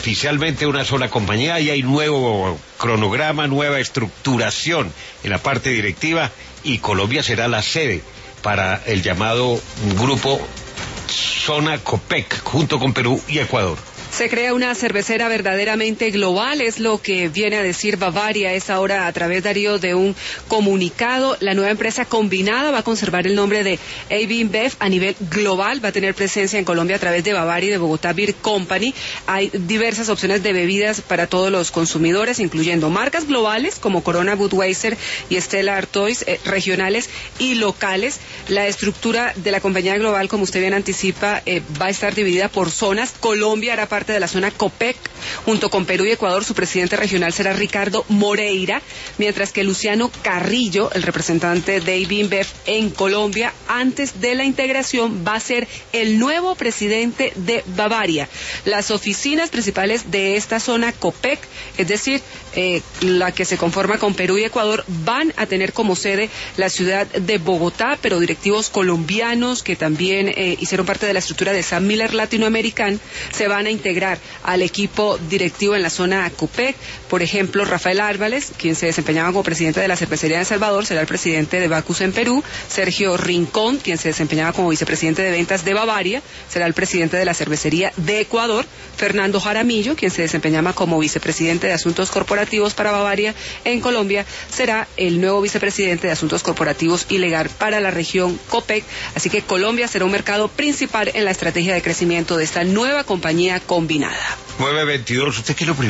oficialmente una sola compañía y hay nuevo cronograma, nueva estructuración en la parte directiva y Colombia será la sede para el llamado grupo Zona Copec, junto con Perú y Ecuador. Se crea una cervecera verdaderamente global, es lo que viene a decir Bavaria a esta hora a través, Darío, de un comunicado. La nueva empresa combinada va a conservar el nombre de AB InBev a nivel global, va a tener presencia en Colombia a través de Bavaria y de Bogotá Beer Company. Hay diversas opciones de bebidas para todos los consumidores, incluyendo marcas globales como Corona, Budweiser y Stella Artois, regionales y locales. La estructura de la compañía global, como usted bien anticipa, va a estar dividida por zonas. Colombia hará parte de la zona COPEC, junto con Perú y Ecuador. Su presidente regional será Ricardo Moreira, mientras que Luciano Carrillo, el representante de AB InBev en Colombia, antes de la integración, va a ser el nuevo presidente de Bavaria. Las oficinas principales de esta zona COPEC, es decir, la que se conforma con Perú y Ecuador, van a tener como sede la ciudad de Bogotá, pero directivos colombianos que también hicieron parte de la estructura de Sam Miller Latinoamerican se van a integrar al equipo directivo en la zona COPEC. Por ejemplo, Rafael Álvarez, quien se desempeñaba como presidente de la cervecería de El Salvador, será el presidente de Bacus en Perú. Sergio Rincón, quien se desempeñaba como vicepresidente de ventas de Bavaria, será el presidente de la cervecería de Ecuador. Fernando Jaramillo, quien se desempeñaba como vicepresidente de Asuntos Corporativos para Bavaria en Colombia, será el nuevo vicepresidente de Asuntos Corporativos y Legal para la región COPEC. Así que Colombia será un mercado principal en la estrategia de crecimiento de esta nueva compañía combinada. 9:22, ¿usted qué es lo primero?